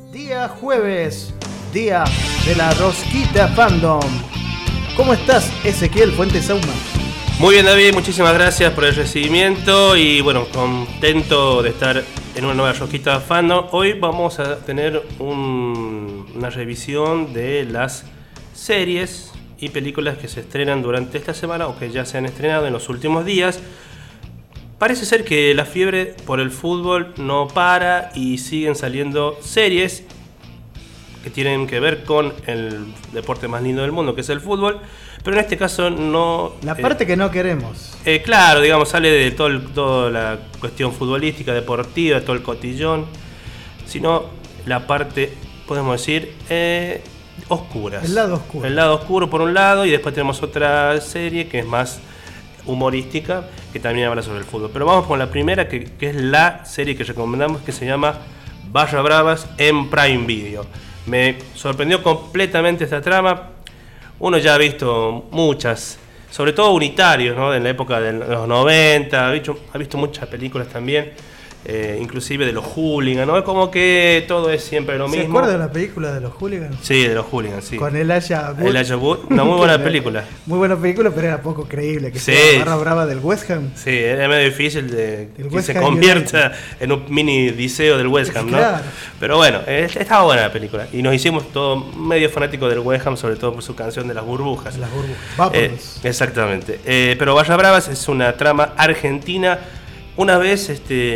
Día jueves, día de la Rosquita Fandom. ¿Cómo estás, Ezequiel Fuentes Sauma? Muy bien, David, muchísimas gracias por el recibimiento y bueno, contento de estar en una nueva Rosquita Fandom. Hoy vamos a tener una revisión de las series y películas que se estrenan durante esta semana o que ya se han estrenado en los últimos días. Parece ser que la fiebre por el fútbol no para y siguen saliendo series que tienen que ver con el deporte más lindo del mundo, que es el fútbol, pero en este caso no... La parte que no queremos. Claro, digamos, sale de toda la cuestión futbolística, deportiva, todo el cotillón, sino la parte, podemos decir, oscuras. El lado oscuro. El lado oscuro por un lado, y después tenemos otra serie que es más humorística, que también habla sobre el fútbol. Pero vamos con la primera, que es la serie que recomendamos, que se llama Barra Bravas en Prime Video. Me sorprendió completamente esta trama. Uno ya ha visto muchas, sobre todo unitarios, ¿no? En la época de los 90, ha visto muchas películas también, inclusive de los hooligans, ¿no? Como que todo es siempre lo mismo. ¿Se acuerda de la película de los hooligans? Sí, de los hooligans, sí. Con Elijah Wood. Elijah Wood, una muy buena película. Muy buena película, pero era poco creíble que sí, sea Barra Brava del West Ham. Sí, era medio difícil de que West se Ham convierta en un mini Diceo del West Ham, ¿no? Claro. Pero bueno, estaba buena la película. Y nos hicimos todo medio fanáticos del West Ham, sobre todo por su canción de las burbujas. Las burbujas. Vámonos. Exactamente. Pero Barra Bravas es una trama argentina, una vez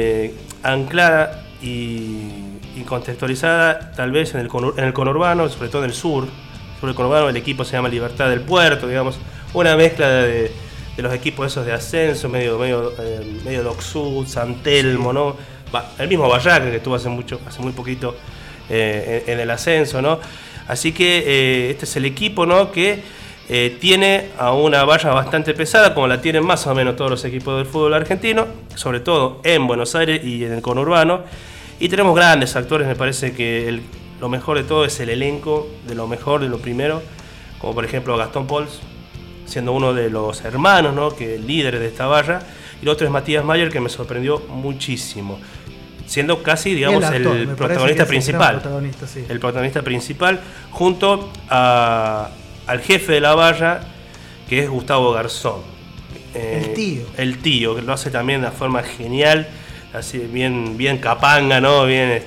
anclada y contextualizada tal vez en el conurbano, sobre todo en el sur. Sobre el conurbano, el equipo se llama Libertad del Puerto, digamos, una mezcla de los equipos esos de ascenso, medio Doc Sud, San Telmo, ¿no? El mismo Barraca, que estuvo hace muy poquito en el ascenso, ¿no? Así que este es el equipo, ¿no? Que tiene a una valla bastante pesada, como la tienen más o menos todos los equipos del fútbol argentino, sobre todo en Buenos Aires y en el conurbano. Y tenemos grandes actores, me parece que lo mejor de todo es el elenco, de lo mejor, de lo primero, como por ejemplo Gastón Pauls, siendo uno de los hermanos, ¿no? Que líderes de esta valla, y el otro es Matías Mayer, que me sorprendió muchísimo, siendo casi, digamos, el protagonista principal. Sí. El protagonista principal, junto al jefe de la valla, que es Gustavo Garzón. El tío, que lo hace también de una forma genial, así bien capanga, ¿no? Bien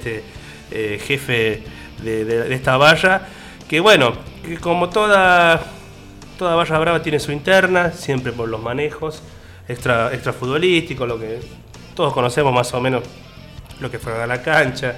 jefe de esta valla, que bueno, que como toda Barra Brava tiene su interna, siempre por los manejos extra futbolísticos, lo que todos conocemos más o menos, lo que fueron a la cancha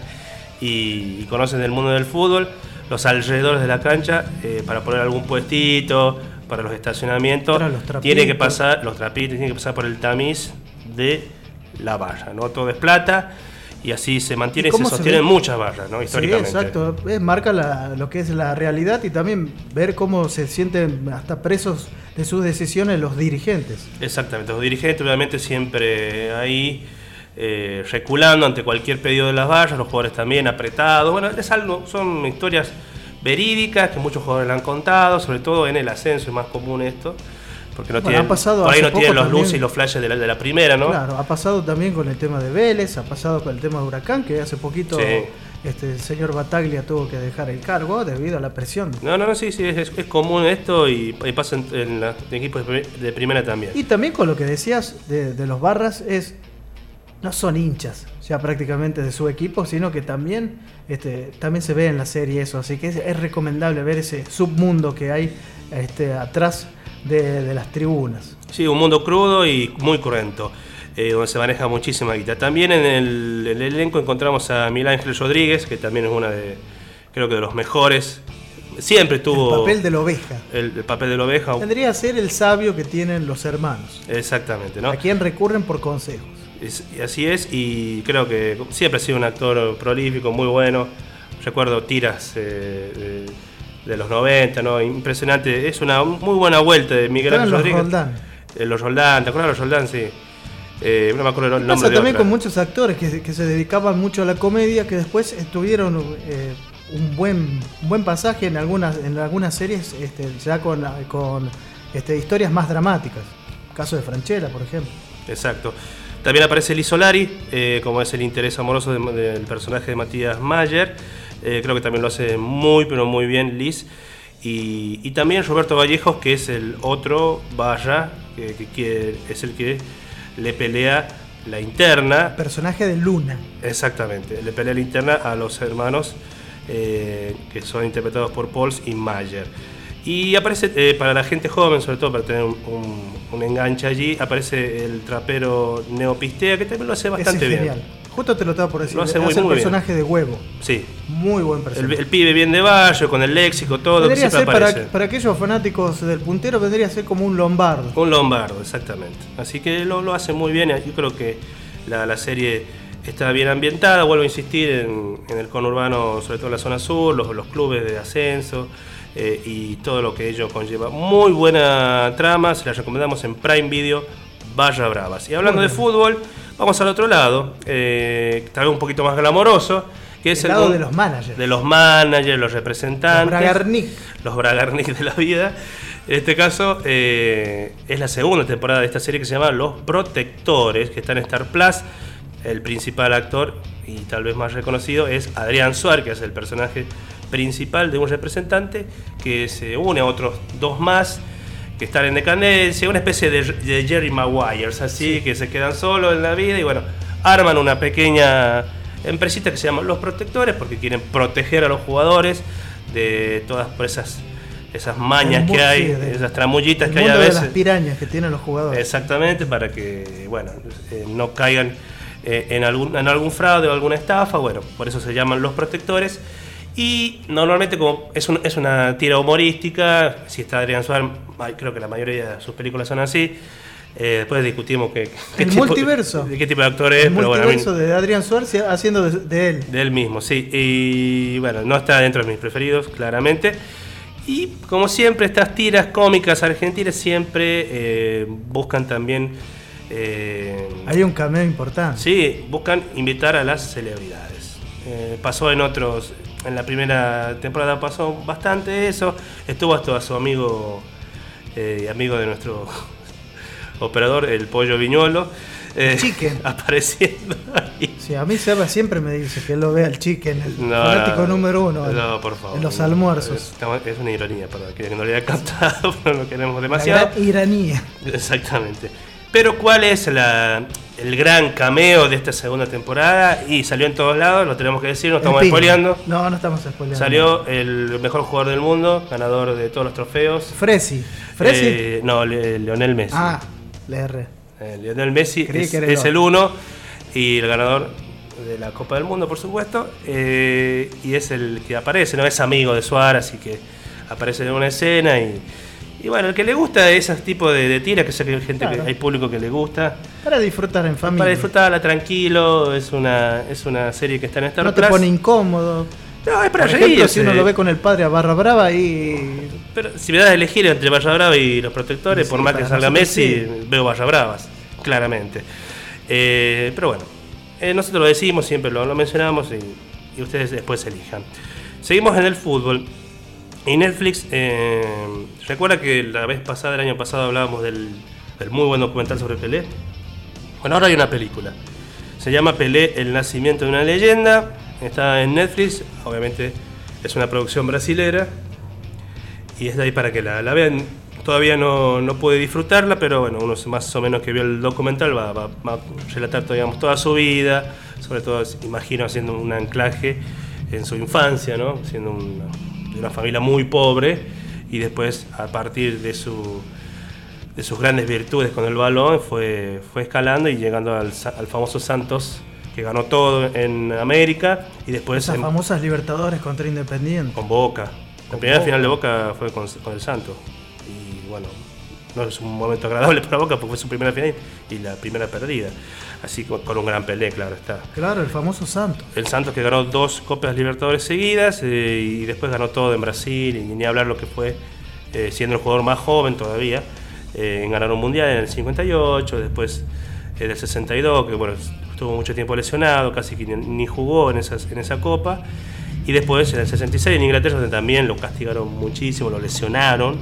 y conocen del mundo del fútbol, los alrededores de la cancha, para poner algún puestito, para los estacionamientos, tiene que pasar por el tamiz de la valla, ¿no? Todo es plata y así se mantiene y se sostienen muchas vallas, ¿no? Históricamente. Sí, exacto. Marca lo que es la realidad y también ver cómo se sienten hasta presos de sus decisiones los dirigentes. Exactamente, los dirigentes obviamente siempre ahí reculando ante cualquier pedido de las vallas, los jugadores también apretados. Bueno, son historias verídicas que muchos jugadores le han contado, sobre todo en el ascenso es más común esto, porque por ahí no tienen los luces y los flashes de la primera, ¿no? Claro, ha pasado también con el tema de Vélez, ha pasado con el tema de Huracán, que hace poquito el señor Bataglia tuvo que dejar el cargo debido a la presión. No, sí, es común esto y pasa en los equipos de primera también. Y también con lo que decías de los barras, no son hinchas ya prácticamente de su equipo, sino que también se ve en la serie eso, así que es recomendable ver ese submundo que hay atrás de las tribunas. Sí, un mundo crudo y muy cruento, donde se maneja muchísima guita. También en el elenco encontramos a Miguel Ángel Rodríguez, que también es creo que de los mejores. Siempre tuvo el papel de la oveja. El papel de la oveja. Tendría que ser el sabio que tienen los hermanos. Exactamente, ¿no? A quien recurren por consejos. Así es, y creo que siempre ha sido un actor prolífico, muy bueno. Recuerdo tiras de los 90, ¿no? Impresionante. Es una muy buena vuelta de Miguel Ángel Rodríguez. Los Roldán, ¿te acuerdas de los Roldán? Sí. No me acuerdo el nombre. Pasa también con muchos actores que se dedicaban mucho a la comedia, que después tuvieron un buen pasaje en algunas series, ya con historias más dramáticas. Caso de Franchella, por ejemplo. Exacto. También aparece Liz Solari, como es el interés amoroso del personaje de Matías Mayer. Creo que también lo hace muy, pero muy bien Liz. Y también Roberto Vallejos, que es el otro Barra, que es el que le pelea la interna. El personaje de Luna. Exactamente, le pelea la interna a los hermanos que son interpretados por Pauls y Mayer. Y aparece, para la gente joven, sobre todo para tener un enganche allí, aparece el trapero Neopistea, que también lo hace bastante bien. Justo te lo estaba por decir. Lo hace muy el personaje bien. De Huevo. Sí. Muy buen personaje. El pibe bien de barrio, con el léxico, todo. Vendría que siempre a ser aparece. para aquellos fanáticos del puntero, vendría a ser como un lombardo. Un lombardo, exactamente. Así que lo hace muy bien. Yo creo que la serie está bien ambientada. Vuelvo a insistir en el conurbano, sobre todo en la zona sur, los clubes de ascenso y todo lo que ello conlleva. Muy buena trama, se la recomendamos en Prime Video, Barra Bravas. Y hablando de fútbol, vamos al otro lado, tal vez un poquito más glamoroso, que es el lado de los managers. De los managers, los representantes. Los Bragarnik de la vida. En este caso es la segunda temporada de esta serie que se llama Los Protectores, que está en Star Plus. El principal actor, y tal vez más reconocido, es Adrián Suárez, que es el personaje principal de un representante que se une a otros dos más que están en decadencia, una especie de Jerry Maguire, así, que se quedan solos en la vida y bueno, arman una pequeña empresita que se llama Los Protectores porque quieren proteger a los jugadores de todas por esas mañas que hay, esas tramullitas que hay a veces. De las pirañas que tienen los jugadores. Exactamente, para que bueno, no caigan en algún fraude o alguna estafa. Bueno, por eso se llaman Los Protectores. Y normalmente, como es una tira humorística, si está Adrián Suárez, creo que la mayoría de sus películas son así. Después discutimos el multiverso. De qué tipo de actor es. El multiverso de Adrián Suárez haciendo de él. De él mismo, sí. Y bueno, no está dentro de mis preferidos, claramente. Y como siempre, estas tiras cómicas argentinas siempre buscan también... hay un cameo importante. Sí, buscan invitar a las celebridades. Pasó en la primera temporada pasó bastante eso. Estuvo hasta su amigo de nuestro operador, el Pollo Viñolo, Chicken, apareciendo ahí. Sí, a mí Seba siempre me dice que él lo vea al Chicken, el fanático número uno. No, por favor. En los almuerzos. Es una ironía, para que no lo haya captado, pero no queremos demasiado. La gran ironía. Exactamente. Pero ¿cuál es el gran cameo de esta segunda temporada? Y salió en todos lados, lo tenemos que decir, no estamos spoileando. No estamos spoileando. Salió el mejor jugador del mundo, ganador de todos los trofeos. ¿Fresi? No, Lionel Messi. Le erré. Lionel Messi es el uno y el ganador de la Copa del Mundo, por supuesto. Y es el que aparece, no es amigo de Suárez, así que aparece en una escena y bueno, el que le gusta esos tipos de tiras, que sé que hay gente, claro, que hay público que le gusta. Para disfrutar en familia. Para disfrutarla tranquilo, es una serie que está en Star Plus. No te pone incómodo. No, es para reírse. Por ejemplo, si uno lo ve con con el padre a Barra Brava Pero si me das a elegir entre Barra Brava y Los Protectores, sí, por más que salga Messi, sí, veo Barra Bravas, claramente. Pero bueno, nosotros lo decimos, siempre lo mencionamos y ustedes después elijan. Seguimos en el fútbol. Y Netflix, recuerda que el año pasado hablábamos del muy buen documental sobre Pelé. Bueno, ahora hay una película. Se llama Pelé, el nacimiento de una leyenda. Está en Netflix, obviamente es una producción brasilera. Y es de ahí para que la vean. Todavía no puede disfrutarla, pero bueno, uno más o menos que vio el documental va a relatar digamos, toda su vida. Sobre todo, imagino, haciendo un anclaje en su infancia, ¿no? Siendo de una familia muy pobre y después a partir de sus grandes virtudes con el balón fue escalando y llegando al famoso Santos, que ganó todo en América y después esas famosas Libertadores contra Independiente con Boca. La primera final de Boca fue con el Santos y bueno, no es un momento agradable para Boca porque fue su primera final y la primera perdida. Así con un gran Pelé, claro está. Claro, el famoso Santos. El Santos que ganó 2 Copas Libertadores seguidas y después ganó todo en Brasil y ni hablar lo que fue siendo el jugador más joven todavía en ganar un mundial en el 58, después del 62, que bueno, estuvo mucho tiempo lesionado, casi que ni jugó en esa Copa. Y después en el 66 en Inglaterra, donde también lo castigaron muchísimo, lo lesionaron.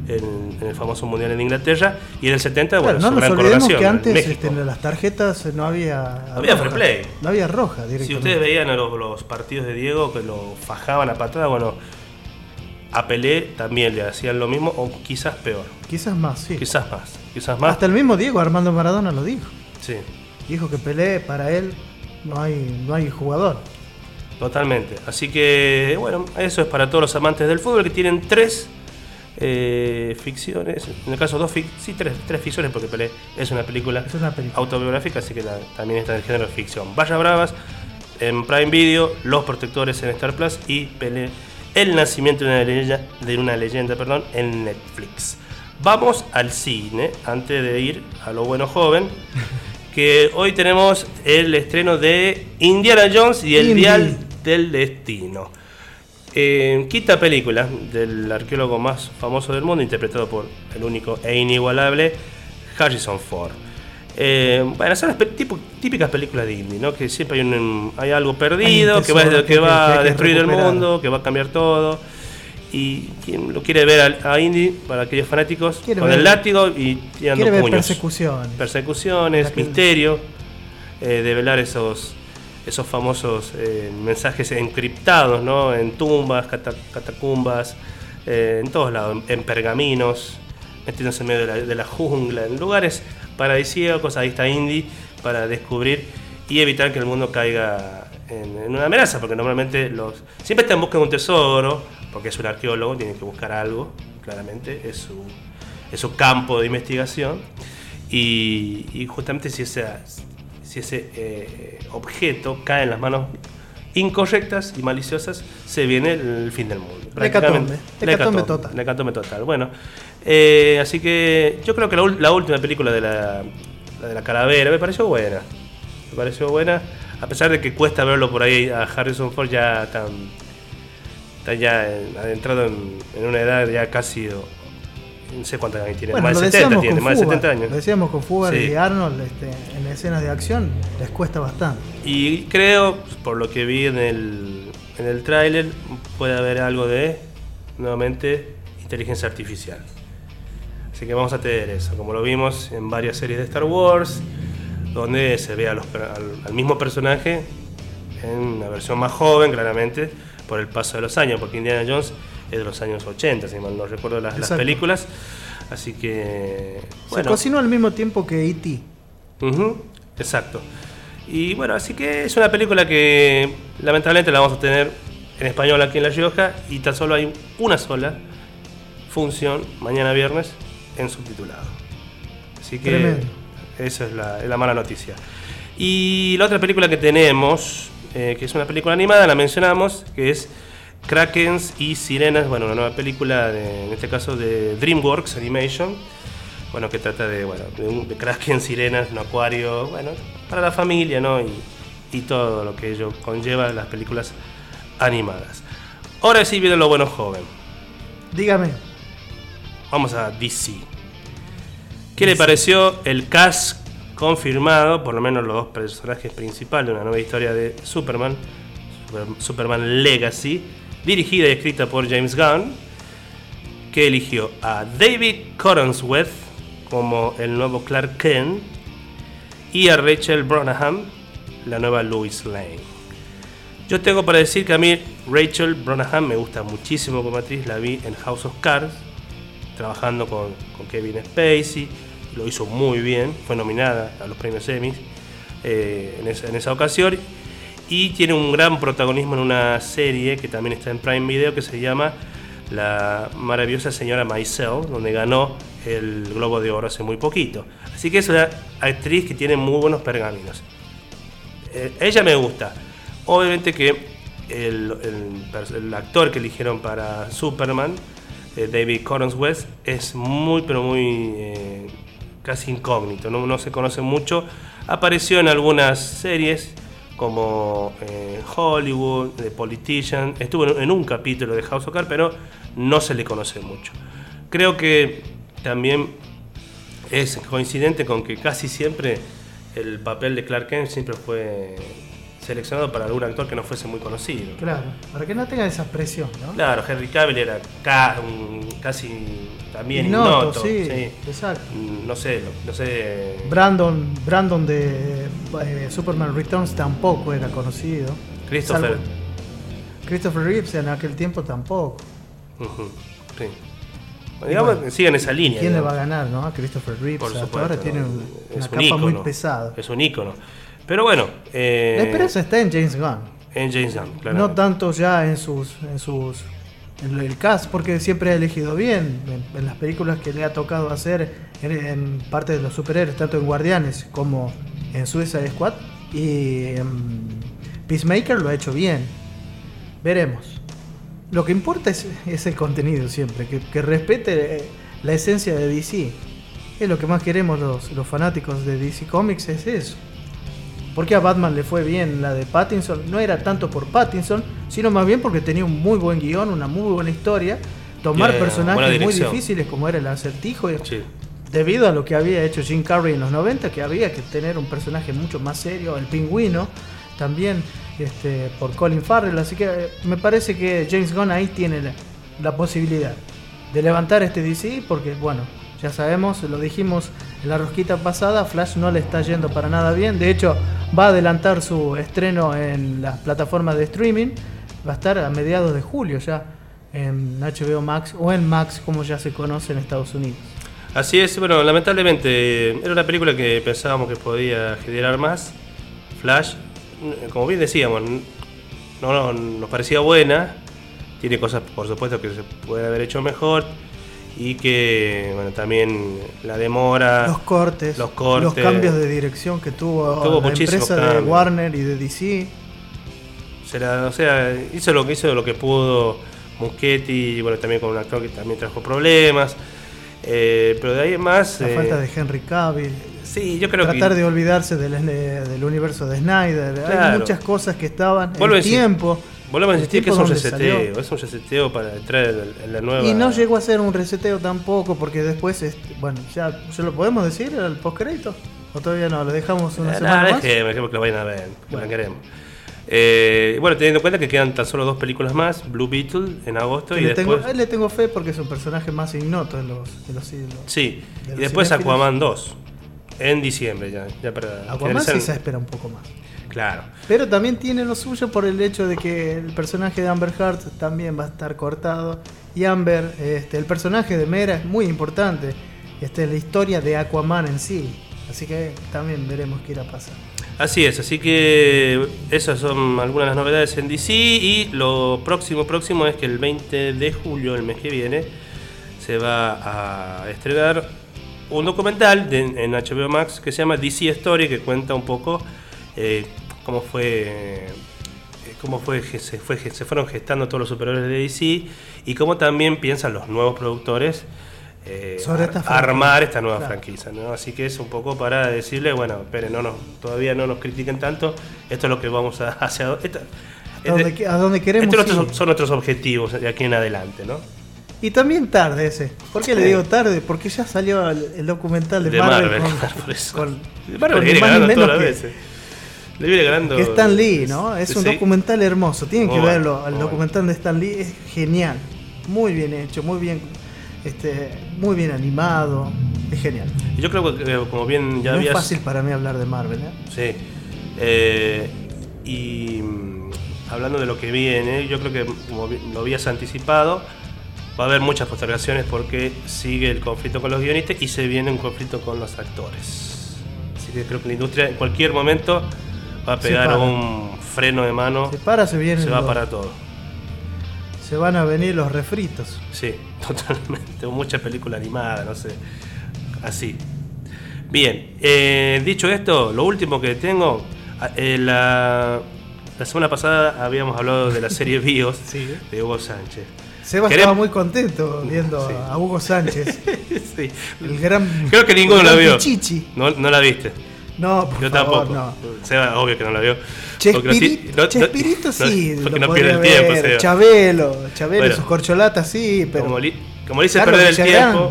en el famoso Mundial en Inglaterra, y en el 70, claro, bueno, no su nos gran olvidemos coronación que antes en las tarjetas no había había fair play. No había roja directamente. Si ustedes veían a los partidos de Diego que lo fajaban a patada, bueno, a Pelé también le hacían lo mismo, o quizás peor. Quizás más, sí. Quizás más. Hasta el mismo Diego Armando Maradona lo dijo. Sí. Dijo que Pelé, para él, no hay jugador. Totalmente. Así que, bueno, eso es para todos los amantes del fútbol, que tienen 3 ficciones. En el caso, 3 ficciones, porque Pelé es una película autobiográfica, así que también está en el género de ficción. Barras Bravas en Prime Video, Los Protectores en Star Plus y Pelé, el nacimiento de una leyenda, en Netflix. Vamos al cine, antes de ir a lo bueno joven, que hoy tenemos el estreno de Indiana Jones y el Dial del Destino. Quinta película del arqueólogo más famoso del mundo, interpretado por el único e inigualable Harrison Ford. Bueno, son las típicas películas de indie, ¿no? Que siempre hay algo perdido, que va a destruir el mundo, que va a cambiar todo. Y quien lo quiere ver a Indy, para aquellos fanáticos, con el látigo y tirando puños. Persecuciones, misterio, develar esos famosos mensajes encriptados, ¿no? En tumbas, catacumbas, en todos lados, en pergaminos, metiéndose en medio de la jungla, en lugares paradisíacos. Ahí está Indy para descubrir y evitar que el mundo caiga en una amenaza, porque normalmente siempre está en busca de un tesoro, porque es un arqueólogo, tiene que buscar algo, claramente, es su campo de investigación, y justamente si ese objeto cae en las manos incorrectas y maliciosas, se viene el fin del mundo. La hecatombe total. Bueno, así que yo creo que la última película de la calavera me pareció buena. A pesar de que cuesta verlo por ahí a Harrison Ford ya está ya adentrado en una edad ya casi, no sé cuántos años tiene, bueno, más de 70 tiene, más de 70 años. Lo decíamos con Fugger y Arnold, en escenas de acción les cuesta bastante. Y creo, por lo que vi en el tráiler, puede haber algo de, nuevamente, inteligencia artificial. Así que vamos a tener eso, como lo vimos en varias series de Star Wars, donde se ve al mismo personaje en una versión más joven, claramente, por el paso de los años, porque Indiana Jones es de los años 80, si mal no recuerdo las películas. Así que, bueno. Se cocinó al mismo tiempo que E.T. Exacto. Y bueno, así que es una película que lamentablemente la vamos a tener en español aquí en La Rioja, y tan solo hay una sola función mañana viernes en subtitulado. Así que tremendo. Esa es la mala noticia. Y la otra película que tenemos, que es una película animada, la mencionamos, que es Krakens y Sirenas, bueno, una nueva película en este caso de DreamWorks Animation, bueno, que trata de Krakens, sirenas, un acuario, bueno, para la familia, ¿no? Y todo lo que ello conlleva las películas animadas. Ahora sí viene lo bueno joven. Dígame. Vamos a DC. ¿Qué le pareció el cast confirmado, por lo menos los dos personajes principales de una nueva historia de Superman Legacy, dirigida y escrita por James Gunn, que eligió a David Corenswet como el nuevo Clark Kent y a Rachel Brosnahan, la nueva Lois Lane? Yo tengo para decir que a mí Rachel Brosnahan me gusta muchísimo como actriz. La vi en House of Cards, trabajando con Kevin Spacey, lo hizo muy bien, fue nominada a los premios Emmy en esa ocasión, y tiene un gran protagonismo en una serie que también está en Prime Video, que se llama La maravillosa señora Maisel, donde ganó el Globo de Oro hace muy poquito. Así que es una actriz que tiene muy buenos pergaminos. Ella me gusta. Obviamente que el actor que eligieron para Superman, David Corenswet, es muy pero muy casi incógnito, no se conoce mucho. Apareció en algunas series como Hollywood, The Politician, estuvo en un capítulo de House of Cards, pero no se le conoce mucho. Creo que también es coincidente con que casi siempre el papel de Clark Kent siempre fue seleccionado para algún actor que no fuese muy conocido. Claro, para que no tenga esa presión, ¿no? Claro, Henry Cavill era casi también ignoto, ignoto. sí, exacto. No sé. Brandon de Superman Returns tampoco era conocido. Christopher Reeves en aquel tiempo tampoco. Uh-huh. Sí. Digamos que sigan esa línea. ¿Quién le va a ganar, no? A Christopher Reeves. Por supuesto, ahora tiene una capa ícono, muy pesada. Es un ícono. Pero bueno. La esperanza está en James Gunn. En James Gunn, claro. No tanto ya en el cast, porque siempre ha elegido bien en las películas que le ha tocado hacer en parte de los superhéroes, tanto en Guardianes como en Suicide Squad. Y Peacemaker lo ha hecho bien. Veremos. Lo que importa es el contenido siempre, que respete la esencia de DC. Es lo que más queremos los fanáticos de DC Comics, es eso. Porque a Batman le fue bien la de Pattinson, no era tanto por Pattinson, sino más bien porque tenía un muy buen guión, una muy buena historia, tomar personajes muy difíciles como era el Acertijo, sí. Debido a lo que había hecho Jim Carrey en los 90, que había que tener un personaje mucho más serio, el Pingüino, también por Colin Farrell, así que me parece que James Gunn ahí tiene la posibilidad de levantar este DC, porque bueno, ya sabemos, lo dijimos en la rosquita pasada, Flash no le está yendo para nada bien, de hecho va a adelantar su estreno en las plataformas de streaming, va a estar a mediados de julio ya en HBO Max o en Max como ya se conoce en Estados Unidos. Así es, bueno, lamentablemente era una película que pensábamos que podía generar más. Flash, como bien decíamos, no nos parecía buena, tiene cosas por supuesto que se puede haber hecho mejor y que bueno, también la demora, los cortes, los cambios de dirección que tuvo la empresa de Warner y de DC. Hizo lo que pudo Muschietti, bueno, también con un actor que también trajo problemas. Pero de ahí en más la falta de Henry Cavill, sí, yo creo tratar de olvidarse del universo de Snyder, claro. Hay muchas cosas que estaban en tiempo. Volvemos a insistir que es un reseteo para entrar en la nueva. Y no llegó a ser un reseteo tampoco, porque después, bueno, ya lo podemos decir al postcrédito, o todavía no, lo dejamos una semana más. Dejemos que lo vayan a ver, que la queremos. Bueno, teniendo en cuenta que quedan tan solo 2 películas más, Blue Beetle en agosto y después... le tengo fe porque es un personaje más ignoto de los siglos. Sí, y después Aquaman 2 en diciembre ya para Aquaman sí se espera un poco más. Claro. Pero también tiene lo suyo por el hecho de que el personaje de Amber Heard también va a estar cortado y Amber, el personaje de Mera es muy importante, la historia de Aquaman en sí, así que también veremos qué irá a pasar. Así es, así que esas son algunas de las novedades en DC y lo próximo es que el 20 de julio, el mes que viene, se va a estrenar un documental en HBO Max que se llama DC Story, que cuenta un poco cómo se fueron gestando todos los superhéroes de DC y cómo también piensan los nuevos productores sobre armar esta nueva franquicia, ¿no? Así que es un poco para decirle, bueno, esperen, todavía no nos critiquen tanto, esto es lo que vamos a hacer, a donde queremos ir. Son nuestros objetivos de aquí en adelante, ¿no? Y también tarde ese. ¿Por qué le digo tarde? Porque ya salió el documental de Marvel con Marvel viene ganando todas las veces. Le viene ganando. Que Stan Lee, ¿no? Es un documental hermoso. Tienen que verlo. El documental de Stan Lee es genial. Muy bien hecho, muy bien animado. Es genial. Y yo creo que como bien ya es fácil para mí hablar de Marvel, Sí. Y hablando de lo que viene, yo creo que como lo habías anticipado, va a haber muchas postergaciones porque sigue el conflicto con los guionistas y se viene un conflicto con los actores. Así que creo que la industria en cualquier momento va a pegar un freno de mano. Se va a parar todo. Se van a venir los refritos. Sí, totalmente. Mucha película animada, no sé. Así. Bien, dicho esto, lo último que tengo, la semana pasada habíamos hablado de la serie BIOS de Hugo Sánchez. Seba estaba muy contento viendo a Hugo Sánchez. Sí. El gran. Creo que ninguno la vio. Chichi. No la viste. No, por Yo favor, tampoco. No. Seba, obvio que no la vio. Chespirito sí. Porque no pierde el tiempo, Seba. Chabelo bueno, sus corcholatas sí, pero. Como le hice perder el tiempo.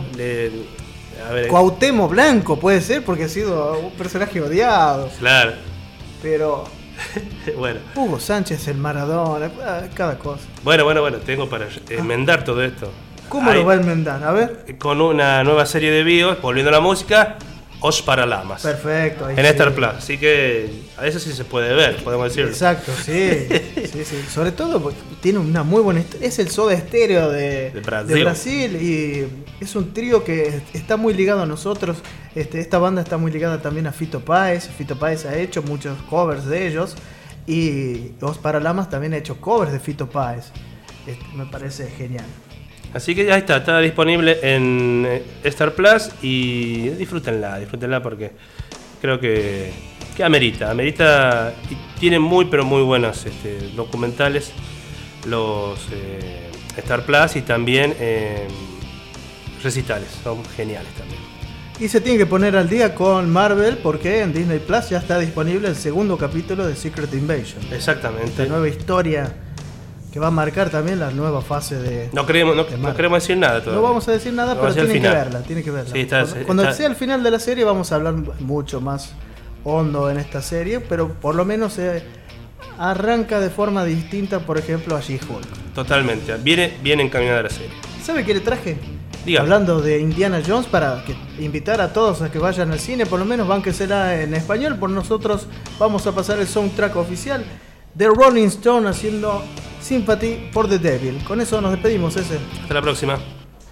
Cuauhtémoc Blanco puede ser porque ha sido un personaje odiado. Claro. Pero Bueno. Hugo Sánchez, el Maradona, cada cosa. Bueno, tengo para enmendar todo esto. ¿Cómo lo va a enmendar? A ver. Con una nueva serie de videos, volviendo a la música, Os Paralamas. Perfecto. En Star Plus, así que a eso sí se puede ver, podemos decirlo. Exacto, sí. Sobre todo porque tiene una muy buena historia. Es el Soda Stereo de Brasil y es un trío que está muy ligado a nosotros. Esta banda está muy ligada también a Fito Páez. Fito Páez ha hecho muchos covers de ellos y Os Paralamas también ha hecho covers de Fito Páez. Me parece genial. Así que ya está disponible en Star Plus y disfrútenla porque creo que amerita y tiene muy pero muy buenos documentales los Star Plus y también recitales, son geniales también. Y se tiene que poner al día con Marvel porque en Disney Plus ya está disponible el segundo capítulo de Secret Invasion. Exactamente. La nueva historia que va a marcar también la nueva fase de... No queremos decir nada todavía. No vamos a decir nada, pero tienen que verla. Sí, cuando sea el final de la serie vamos a hablar mucho más hondo en esta serie, pero por lo menos arranca de forma distinta, por ejemplo, a She-Hulk. Totalmente, viene encaminada la serie. ¿Sabe qué le traje? Dígame. Hablando de Indiana Jones, para invitar a todos a que vayan al cine, por lo menos bánquensela en español, por nosotros vamos a pasar el soundtrack oficial de Rolling Stone haciendo Sympathy for the Devil. Con eso nos despedimos, ese. Hasta la próxima.